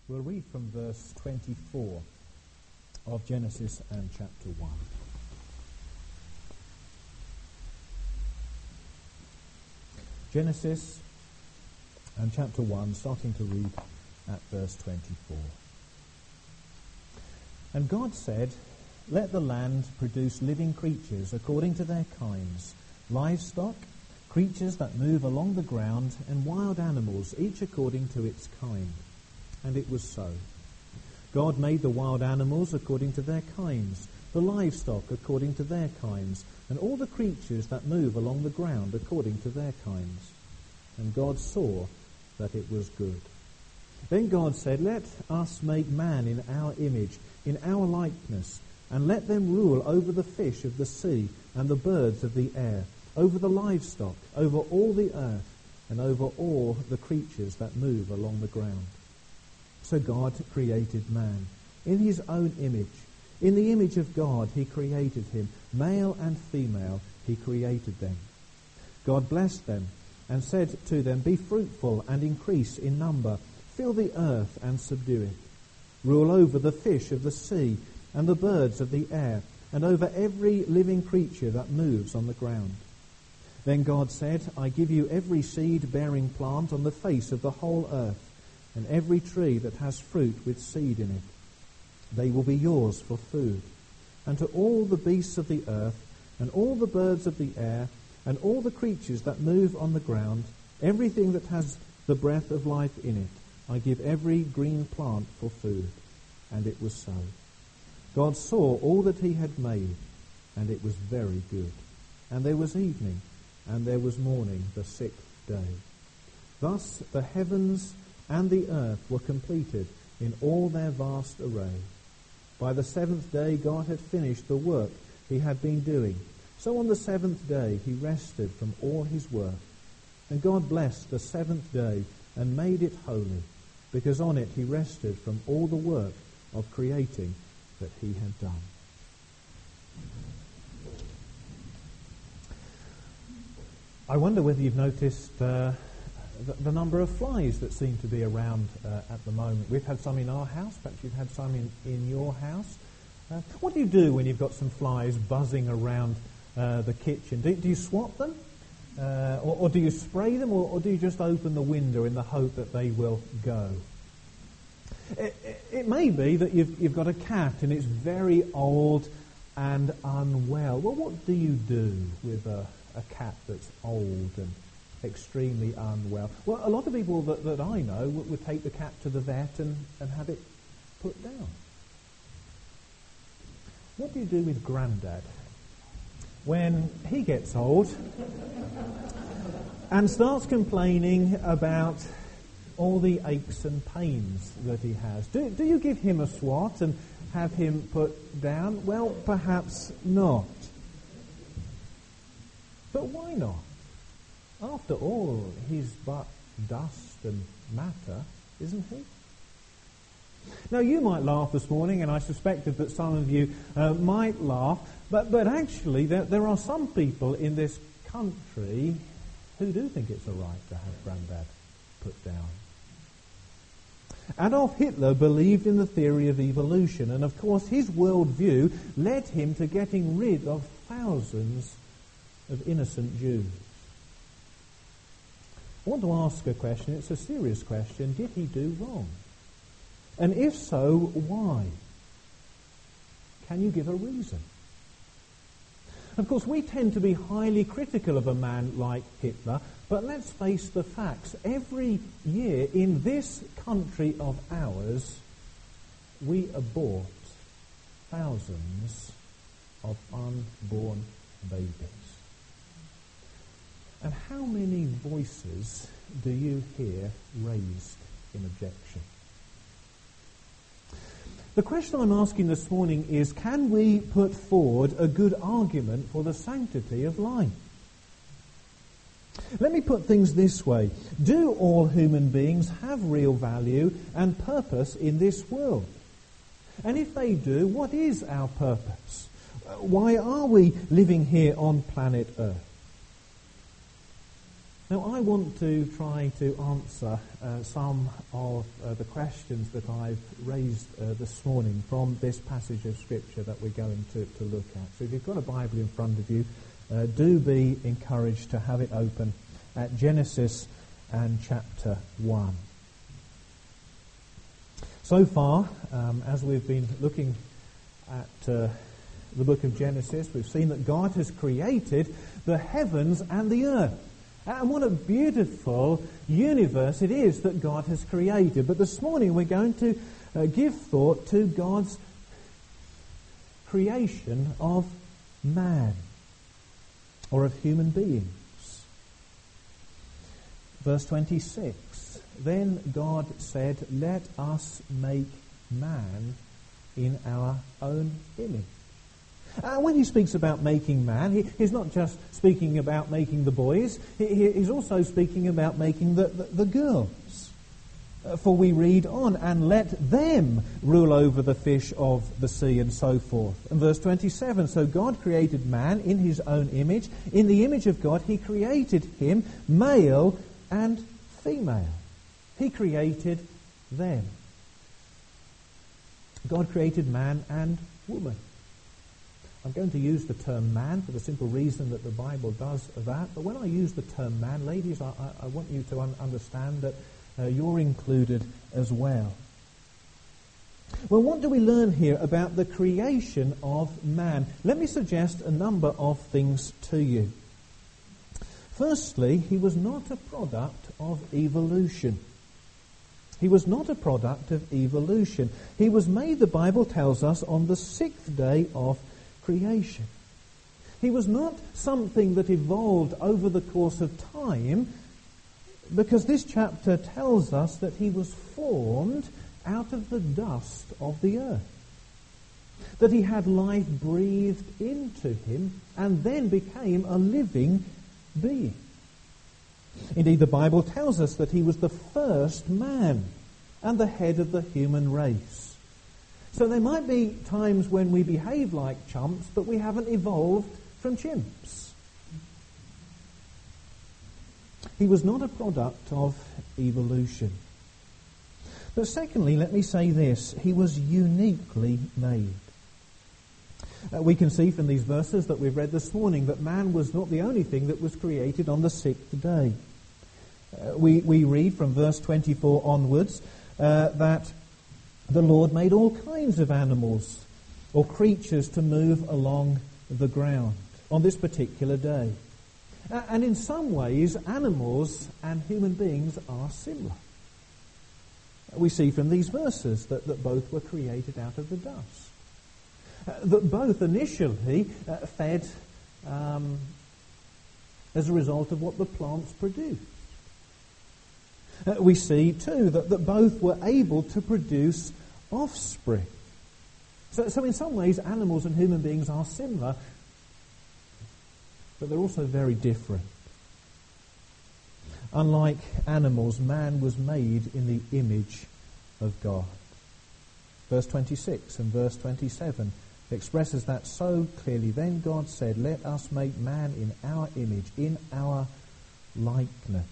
We'll read from verse 24 of Genesis and chapter 1. Genesis and chapter 1, starting to read at verse 24. And God said, "Let the land produce living creatures according to their kinds, livestock, creatures that move along the ground, and wild animals, each according to its kind." And it was so. God made the wild animals according to their kinds, the livestock according to their kinds, and all the creatures that move along the ground according to their kinds. And God saw that it was good. Then God said, "Let us make man in our image, in our likeness, and let them rule over the fish of the sea and the birds of the air, over the livestock, over all the earth, and over all the creatures that move along the ground." So God created man in his own image. In the image of God he created him. Male and female he created them. God blessed them and said to them, "Be fruitful and increase in number. Fill the earth and subdue it. Rule over the fish of the sea and the birds of the air, and over every living creature that moves on the ground." Then God said, "I give you every seed-bearing plant on the face of the whole earth, and every tree that has fruit with seed in it. They will be yours for food. And to all the beasts of the earth, and all the birds of the air, and all the creatures that move on the ground, everything that has the breath of life in it, I give every green plant for food." And it was so. God saw all that he had made, and it was very good. And there was evening, and there was morning, the sixth day. Thus the heavens and the earth were completed in all their vast array. By the seventh day God had finished the work he had been doing. So on the seventh day he rested from all his work. And God blessed the seventh day and made it holy, because on it he rested from all the work of creating that he had done. I wonder whether you've noticed the number of flies that seem to be around at the moment. We've had some in our house, perhaps you've had some in your house. What do you do when you've got some flies buzzing around the kitchen? Do you swat them? Or do you spray them? Or do you just open the window in the hope that they will go? It may be that you've got a cat and it's very old and unwell. Well, what do you do with a cat that's old and extremely unwell? Well, a lot of people that I know would take the cat to the vet and have it put down. What do you do with Grandad when he gets old and starts complaining about all the aches and pains that he has? Do you give him a swat and have him put down? Well, perhaps not. But why not? After all, he's but dust and matter, isn't he? Now, you might laugh this morning, and I suspected that some of you might laugh, but actually there are some people in this country who do think it's all right to have Grandad put down. Adolf Hitler believed in the theory of evolution, and of course his worldview led him to getting rid of thousands of innocent Jews. I want to ask a question. It's a serious question. Did he do wrong? And if so, why? Can you give a reason? Of course, we tend to be highly critical of a man like Hitler, but let's face the facts. Every year in this country of ours, we abort thousands of unborn babies. And how many voices do you hear raised in objection? The question I'm asking this morning is, can we put forward a good argument for the sanctity of life? Let me put things this way. Do all human beings have real value and purpose in this world? And if they do, what is our purpose? Why are we living here on planet Earth? Now, I want to try to answer some of the questions that I've raised this morning from this passage of Scripture that we're going to look at. So if you've got a Bible in front of you, do be encouraged to have it open at Genesis and chapter 1. So far, as we've been looking at the book of Genesis, we've seen that God has created the heavens and the earth. And what a beautiful universe it is that God has created. But this morning we're going to give thought to God's creation of man, or of human beings. Verse 26, then God said, let us make man in our own image. When he speaks about making man, he's not just speaking about making the boys, he's also speaking about making the girls. For we read on, and let them rule over the fish of the sea and so forth. And verse 27, so God created man in his own image. In the image of God he created him, male and female. He created them. God created man and woman. I'm going to use the term man for the simple reason that the Bible does that. But when I use the term man, ladies, I want you to understand that you're included as well. Well, what do we learn here about the creation of man? Let me suggest a number of things to you. Firstly, he was not a product of evolution. He was not a product of evolution. He was made, the Bible tells us, on the sixth day of creation. He was not something that evolved over the course of time, because this chapter tells us that he was formed out of the dust of the earth, that he had life breathed into him and then became a living being. Indeed, the Bible tells us that he was the first man and the head of the human race. So there might be times when we behave like chumps, but we haven't evolved from chimps. He was not a product of evolution. But secondly, let me say this, he was uniquely made. We can see from these verses that we've read this morning that man was not the only thing that was created on the sixth day. We read from verse 24 onwards that the Lord made all kinds of animals or creatures to move along the ground on this particular day. And in some ways, animals and human beings are similar. We see from these verses that both were created out of the dust. That both initially fed as a result of what the plants produced. We see, too, that both were able to produce offspring. So in some ways, animals and human beings are similar, but they're also very different. Unlike animals, man was made in the image of God. Verse 26 and verse 27 expresses that so clearly. Then God said, let us make man in our image, in our likeness.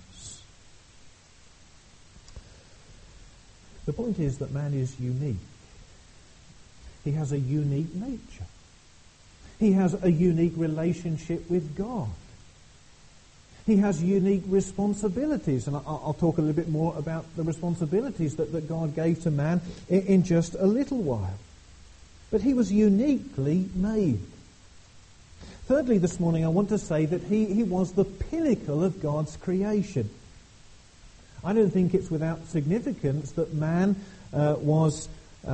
The point is that man is unique. He has a unique nature. He has a unique relationship with God. He has unique responsibilities, and I'll talk a little bit more about the responsibilities that God gave to man in just a little while. But he was uniquely made. Thirdly, this morning I want to say that he was the pinnacle of God's creation. I don't think it's without significance that man was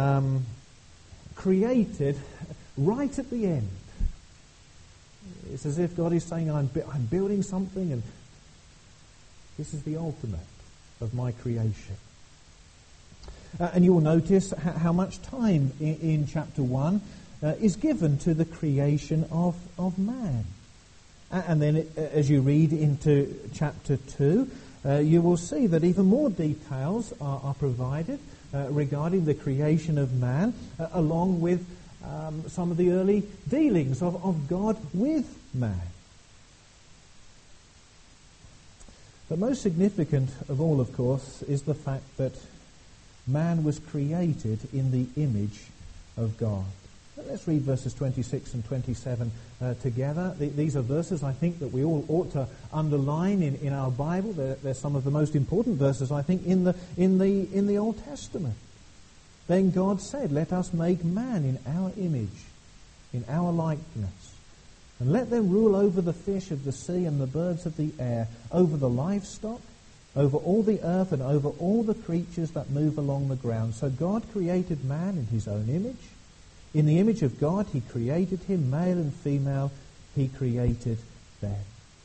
created right at the end. It's as if God is saying, I'm building something, and this is the ultimate of my creation. And you will notice how much time in chapter 1 is given to the creation of man. And then as you read into chapter 2, you will see that even more details are provided regarding the creation of man, along with some of the early dealings of God with man. But most significant of all, of course, is the fact that man was created in the image of God. Let's read verses 26 and 27 together. These are verses I think that we all ought to underline in our Bible. They're some of the most important verses, I think, in the Old Testament. Then God said, "Let us make man in our image, in our likeness, and let them rule over the fish of the sea and the birds of the air, over the livestock, over all the earth, and over all the creatures that move along the ground." So God created man in his own image. In the image of God he created him, male and female he created them.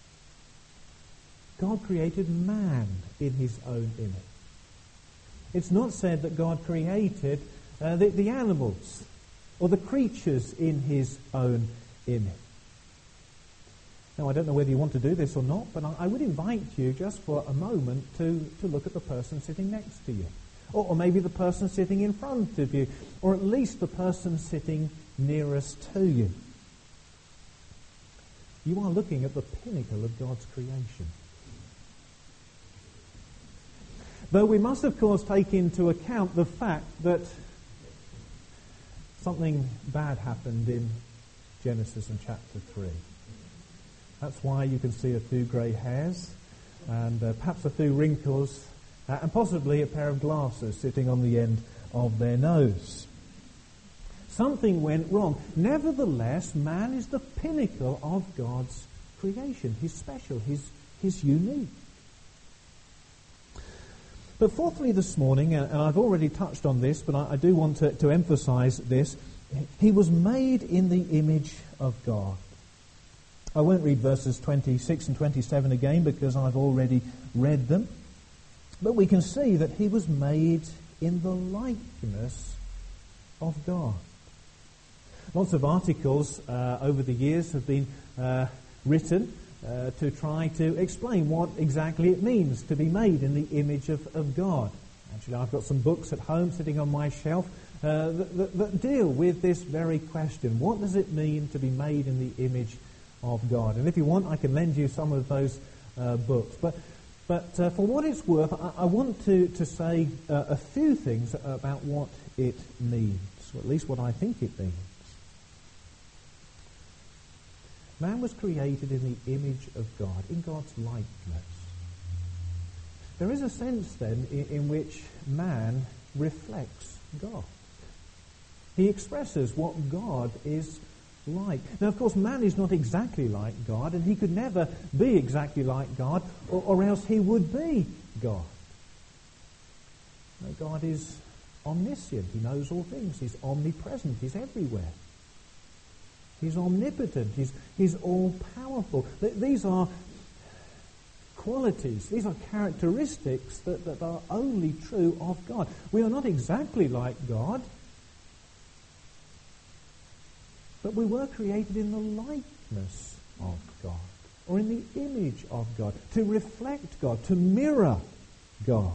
God created man in his own image. It's not said that God created the animals or the creatures in his own image. Now, I don't know whether you want to do this or not, but I would invite you just for a moment to look at the person sitting next to you. Or maybe the person sitting in front of you, or at least the person sitting nearest to you. You are looking at the pinnacle of God's creation. Though we must, of course, take into account the fact that something bad happened in Genesis in chapter 3. That's why you can see a few grey hairs and perhaps a few wrinkles and possibly a pair of glasses sitting on the end of their nose. Something went wrong. Nevertheless, man is the pinnacle of God's creation. He's special. He's unique. But fourthly this morning, and I've already touched on this, but I do want to emphasize this, he was made in the image of God. I won't read verses 26 and 27 again because I've already read them. But we can see that he was made in the likeness of God. Lots of articles over the years have been written to try to explain what exactly it means to be made in the image of God. Actually, I've got some books at home sitting on my shelf that deal with this very question. What does it mean to be made in the image of God? And if you want, I can lend you some of those books. But for what it's worth, I want to say a few things about what it means, or at least what I think it means. Man was created in the image of God, in God's likeness. There is a sense then in which man reflects God. He expresses what God is like. Now, of course, man is not exactly like God, and he could never be exactly like God, or else he would be God. No, God is omniscient. He knows all things. He's omnipresent. He's everywhere. He's omnipotent. He's all-powerful. These are qualities. These are characteristics that are only true of God. We are not exactly like God, but we were created in the likeness of God, or in the image of God, to reflect God, to mirror God.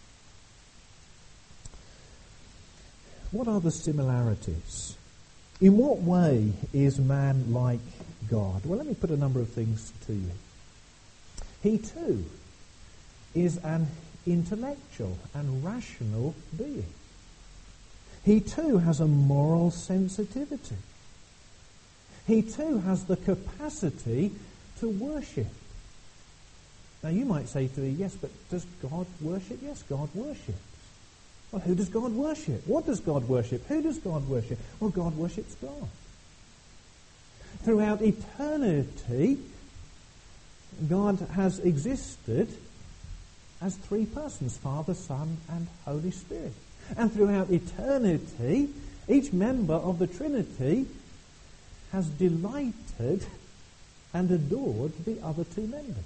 What are the similarities? In what way is man like God? Well, let me put a number of things to you. He too is an intellectual and rational being. He too has a moral sensitivity. He too has the capacity to worship. Now you might say to me, yes, but does God worship? Yes, God worships. Well, who does God worship? What does God worship? Who does God worship? Well, God worships God. Throughout eternity, God has existed as three persons, Father, Son, and Holy Spirit. And throughout eternity, each member of the Trinity has delighted and adored the other two members.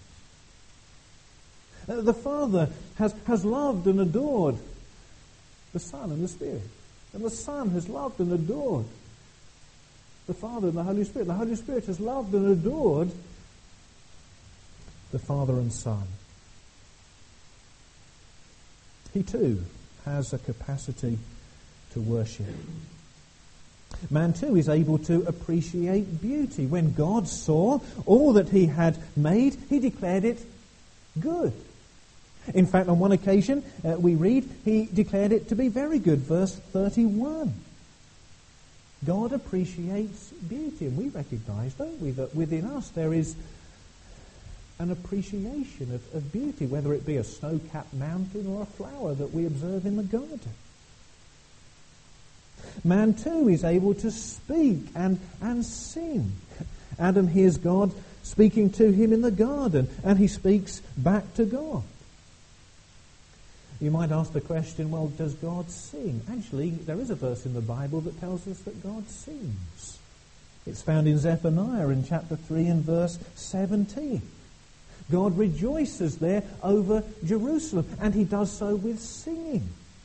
The Father has loved and adored the Son and the Spirit. And the Son has loved and adored the Father and the Holy Spirit. The Holy Spirit has loved and adored the Father and Son. He too has a capacity to worship. Man too is able to appreciate beauty. When God saw all that he had made, he declared it good. In fact, on one occasion, we read, he declared it to be very good. Verse 31. God appreciates beauty, and we recognize, don't we, that within us there is an appreciation of beauty, whether it be a snow-capped mountain or a flower that we observe in the garden. Man too is able to speak and sing. Adam hears God speaking to him in the garden, and he speaks back to God. You might ask the question, well, does God sing? Actually, there is a verse in the Bible that tells us that God sings. It's found in Zephaniah in chapter 3 and verse 17. God rejoices there over Jerusalem, and he does so with singing.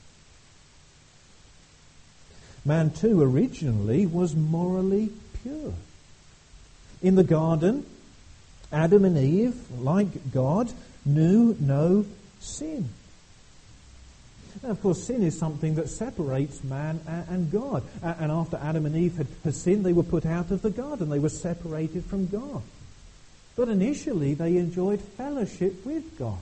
Man too originally was morally pure. In the garden, Adam and Eve, like God, knew no sin. And of course, sin is something that separates man and God. And after Adam and Eve had sinned, they were put out of the garden. They were separated from God. But initially, they enjoyed fellowship with God.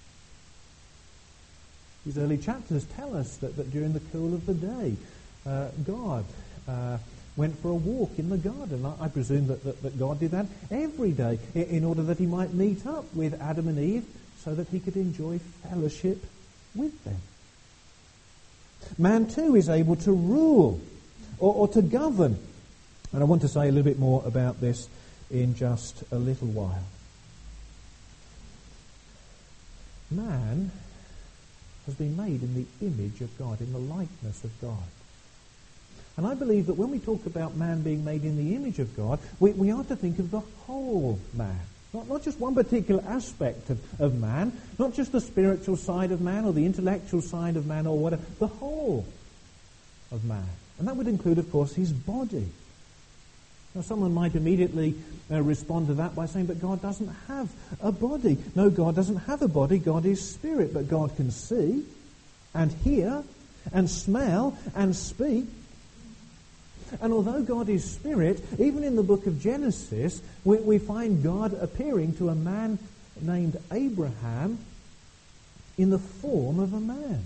These early chapters tell us that during the cool of the day, God went for a walk in the garden. I presume that God did that every day in order that he might meet up with Adam and Eve so that he could enjoy fellowship with them. Man too is able to rule or to govern. And I want to say a little bit more about this in just a little while. Man has been made in the image of God, in the likeness of God. And I believe that when we talk about man being made in the image of God, we are to think of the whole man. Not just one particular aspect of man, not just the spiritual side of man or the intellectual side of man or whatever, the whole of man. And that would include, of course, his body. Now, someone might immediately respond to that by saying, but God doesn't have a body. No, God doesn't have a body. God is spirit, but God can see and hear and smell and speak. And although God is spirit, even in the book of Genesis, we find God appearing to a man named Abraham in the form of a man.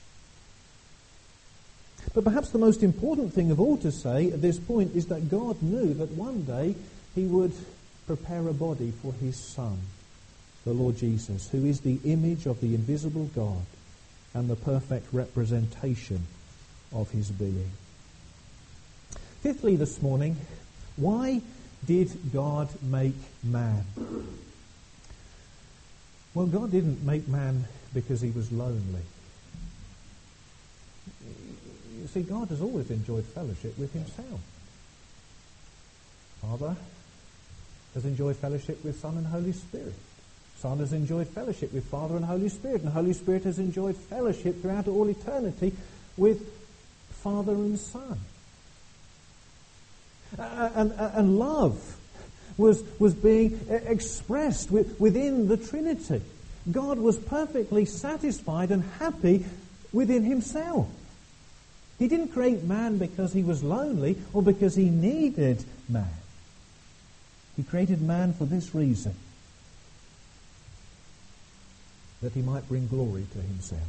But perhaps the most important thing of all to say at this point is that God knew that one day he would prepare a body for his Son, the Lord Jesus, who is the image of the invisible God and the perfect representation of his being. Fifthly this morning, why did God make man? Well, God didn't make man because he was lonely. You see, God has always enjoyed fellowship with himself. Father has enjoyed fellowship with Son and Holy Spirit. Son has enjoyed fellowship with Father and Holy Spirit. And Holy Spirit has enjoyed fellowship throughout all eternity with Father and Son. And love was being expressed within the Trinity. God was perfectly satisfied and happy within himself. He didn't create man because he was lonely or because he needed man. He created man for this reason, that he might bring glory to himself.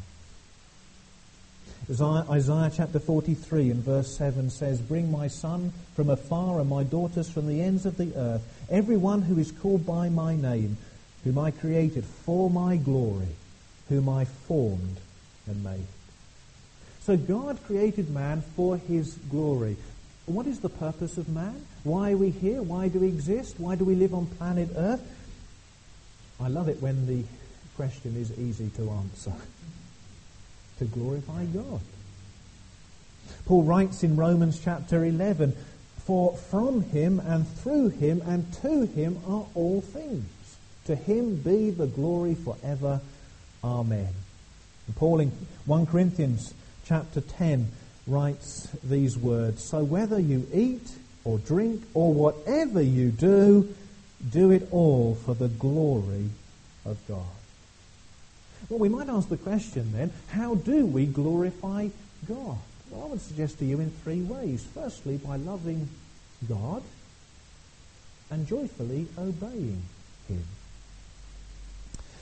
Isaiah chapter 43 and verse 7 says, "Bring my son from afar and my daughters from the ends of the earth, everyone who is called by my name, whom I created for my glory, whom I formed and made." So God created man for his glory. What is the purpose of man? Why are we here? Why do we exist? Why do we live on planet Earth? I love it when the question is easy to answer. To glorify God. Paul writes in Romans chapter 11, "For from him and through him and to him are all things. To him be the glory forever. Amen." And Paul in 1 Corinthians chapter 10 writes these words, "So whether you eat or drink or whatever you do, do it all for the glory of God." Well, we might ask the question then, how do we glorify God? Well, I would suggest to you in three ways. Firstly, by loving God and joyfully obeying him.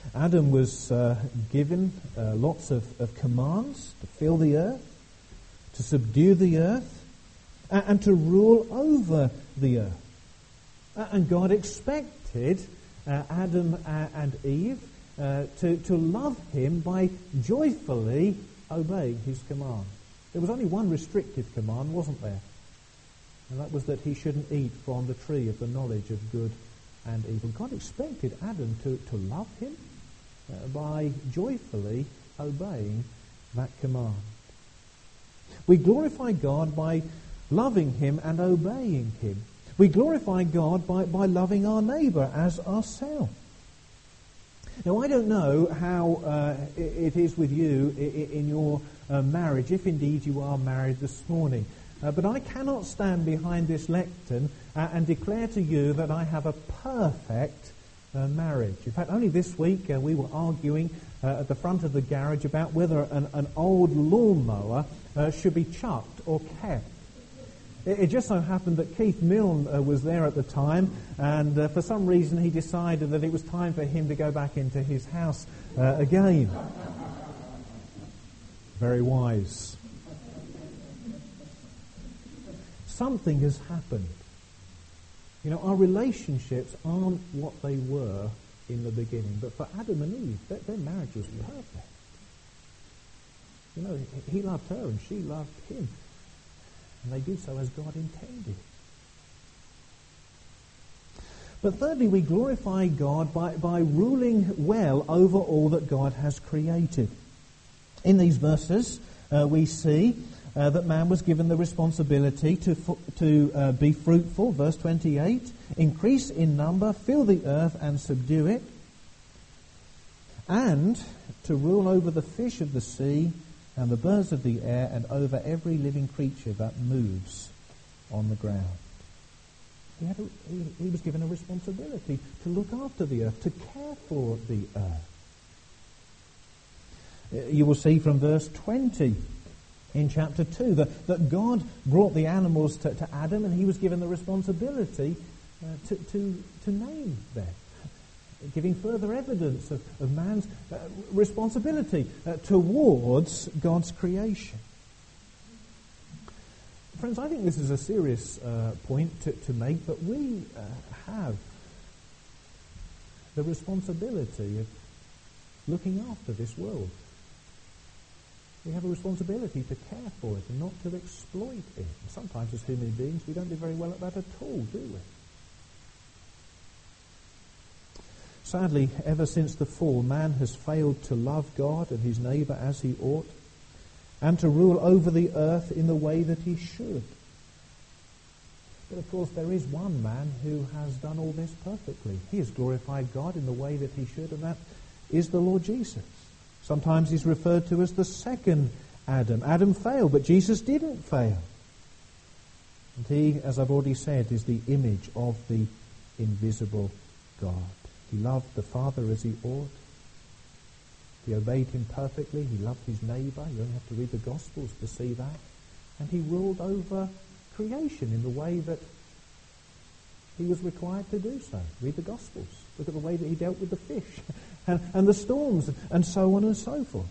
Adam was given lots of commands to fill the earth, to subdue the earth, and to rule over the earth. And God expected Adam and Eve to love him by joyfully obeying his command. There was only one restrictive command, wasn't there? And that was that he shouldn't eat from the tree of the knowledge of good and evil. God expected Adam to love him by joyfully obeying that command. We glorify God by loving him and obeying him. We glorify God by loving our neighbour as ourselves. Now, I don't know how it is with you in your marriage, if indeed you are married this morning. But I cannot stand behind this lectern and declare to you that I have a perfect marriage. In fact, only this week we were arguing at the front of the garage about whether an old lawnmower should be chucked or kept. It just so happened that Keith Milne was there at the time, and for some reason he decided that it was time for him to go back into his house again. Very wise. Something has happened. You know, our relationships aren't what they were in the beginning, but for Adam and Eve, their marriage was perfect. You know, he loved her and she loved him. And they did so as God intended. But thirdly, we glorify God by ruling well over all that God has created. In these verses, we see that man was given the responsibility to be fruitful, verse 28, increase in number, fill the earth and subdue it, and to rule over the fish of the sea and the birds of the air and over every living creature that moves on the ground. He was given a responsibility to look after the earth, to care for the earth. You will see from verse 20 in chapter 2 that God brought the animals to Adam, and he was given the responsibility to name them, giving further evidence of man's responsibility towards God's creation. Friends, I think this is a serious point to make, but we have the responsibility of looking after this world. We have a responsibility to care for it and not to exploit it. And sometimes as human beings we don't do very well at that at all, do we? Sadly, ever since the fall, man has failed to love God and his neighbour as he ought, and to rule over the earth in the way that he should. But of course there is one man who has done all this perfectly. He has glorified God in the way that he should, and that is the Lord Jesus. Sometimes he's referred to as the second Adam. Adam failed, but Jesus didn't fail. And he, as I've already said, is the image of the invisible God. He loved the Father as he ought. He obeyed him perfectly. He loved his neighbour. You only have to read the Gospels to see that. And he ruled over creation in the way that he was required to do so. Read the Gospels. Look at the way that he dealt with the fish and the storms and so on and so forth.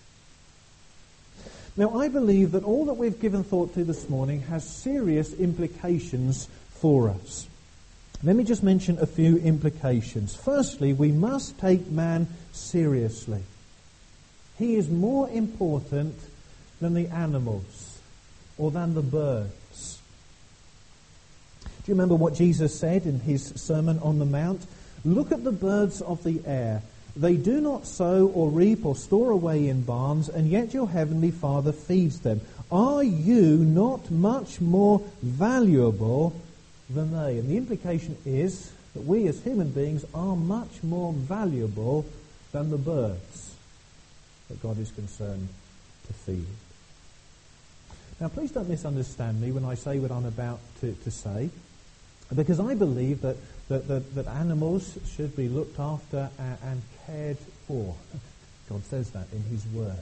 Now, I believe that all that we've given thought to this morning has serious implications for us. Let me just mention a few implications. Firstly, we must take man seriously. He is more important than the animals or than the birds. Do you remember what Jesus said in his Sermon on the Mount? Look at the birds of the air. They do not sow or reap or store away in barns, and yet your heavenly Father feeds them. Are you not much more valuable than they? And the implication is that we as human beings are much more valuable than the birds that God is concerned to feed. Now, please don't misunderstand me when I say what I'm about to say, because I believe that animals should be looked after and cared for. God says that in his word.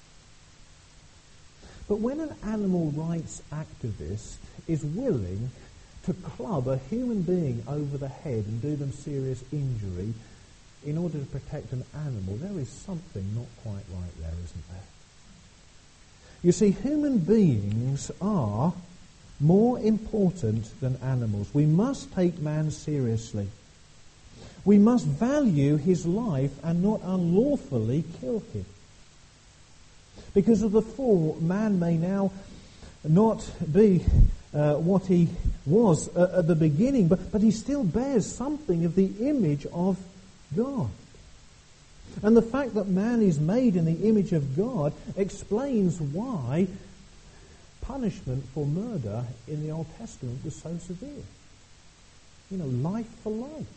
But when an animal rights activist is willing to club a human being over the head and do them serious injury, in order to protect an animal, there is something not quite right there, isn't there? You see, human beings are more important than animals. We must take man seriously. We must value his life and not unlawfully kill him. Because of the fall, man may now not be what he was at the beginning, but he still bears something of the image of God. And the fact that man is made in the image of God explains why punishment for murder in the Old Testament was so severe. You know, life for life.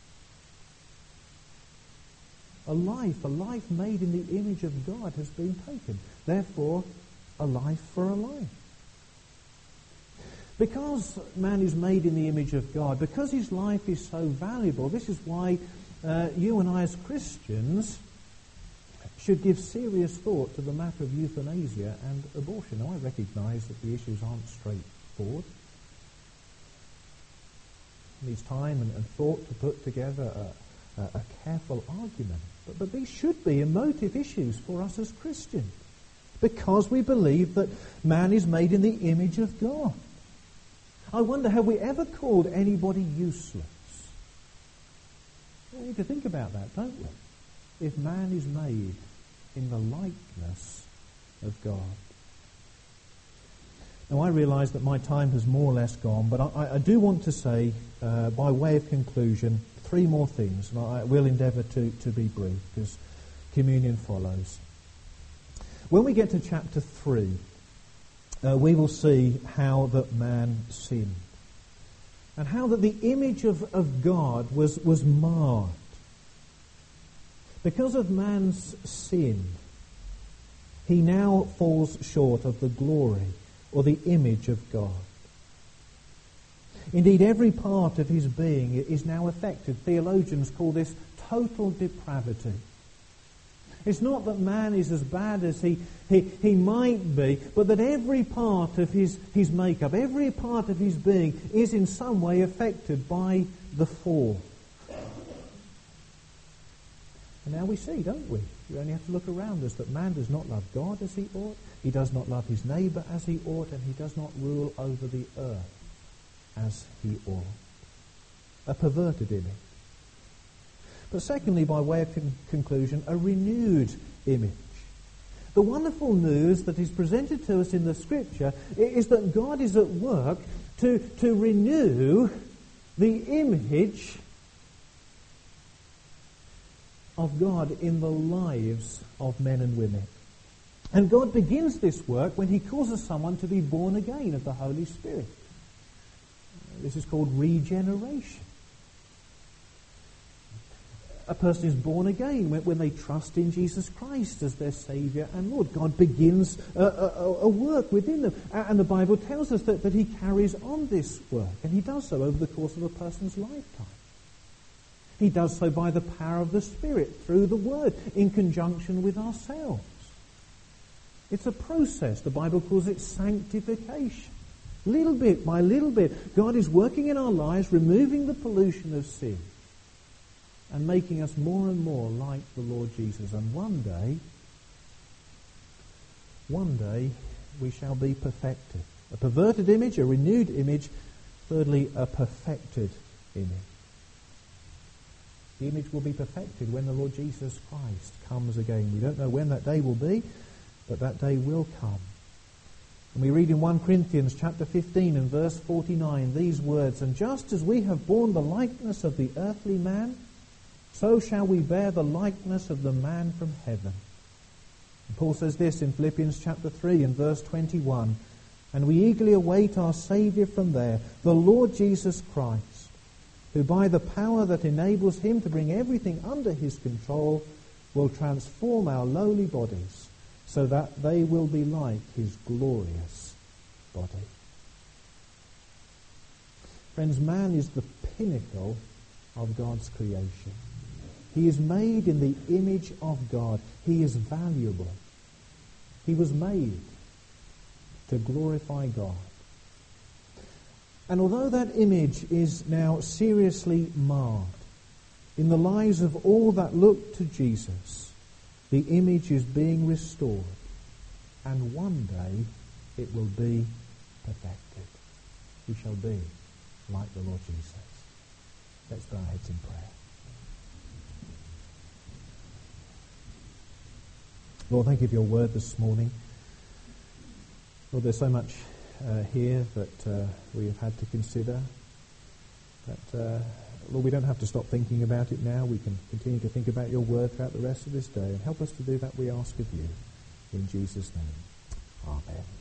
A life made in the image of God has been taken. Therefore, a life for a life. Because man is made in the image of God, because his life is so valuable, this is why you and I as Christians should give serious thought to the matter of euthanasia and abortion. Now, I recognise that the issues aren't straightforward. It needs time and thought to put together a careful argument. But these should be emotive issues for us as Christians, because we believe that man is made in the image of God. I wonder, have we ever called anybody useless? We need to think about that, don't we? If man is made in the likeness of God. Now, I realise that my time has more or less gone, but I do want to say, by way of conclusion, 3 more things, and I will endeavour to be brief, because communion follows. When we get to chapter 3, we will see how that man sinned, and how that the image of God was marred. Because of man's sin, he now falls short of the glory or the image of God. Indeed, every part of his being is now affected. Theologians call this total depravity. It's not that man is as bad as he might be, but that every part of his makeup, every part of his being is in some way affected by the fall. And now we see, don't we? We only have to look around us that man does not love God as he ought, he does not love his neighbour as he ought, and he does not rule over the earth as he ought. A perverted image. But secondly, by way of conclusion, a renewed image. The wonderful news that is presented to us in the Scripture is that God is at work to renew the image of God in the lives of men and women. And God begins this work when he causes someone to be born again of the Holy Spirit. This is called regeneration. A person is born again when they trust in Jesus Christ as their Saviour and Lord. God begins a work within them. And the Bible tells us that he carries on this work. And he does so over the course of a person's lifetime. He does so by the power of the Spirit, through the Word, in conjunction with ourselves. It's a process. The Bible calls it sanctification. Little bit by little bit, God is working in our lives, removing the pollution of sin and making us more and more like the Lord Jesus. And one day, we shall be perfected. A perverted image, a renewed image. Thirdly, a perfected image. The image will be perfected when the Lord Jesus Christ comes again. We don't know when that day will be, but that day will come. And we read in 1 Corinthians chapter 15 and verse 49 these words, "And just as we have borne the likeness of the earthly man, so shall we bear the likeness of the man from heaven." And Paul says this in Philippians chapter 3 and verse 21, "And we eagerly await our Saviour from there, the Lord Jesus Christ, who by the power that enables him to bring everything under his control will transform our lowly bodies so that they will be like his glorious body." Friends, man is the pinnacle of God's creation. He is made in the image of God. He is valuable. He was made to glorify God. And although that image is now seriously marred, In the lives of all that look to Jesus, the image is being restored, and one day it will be perfected. We shall be like the Lord Jesus. Let's bow our heads in prayer. Lord, thank you for your word this morning. Lord, there's so much here that we have had to consider. That, Lord, we don't have to stop thinking about it now. We can continue to think about your word throughout the rest of this day. And help us to do that, we ask of you. In Jesus' name. Amen.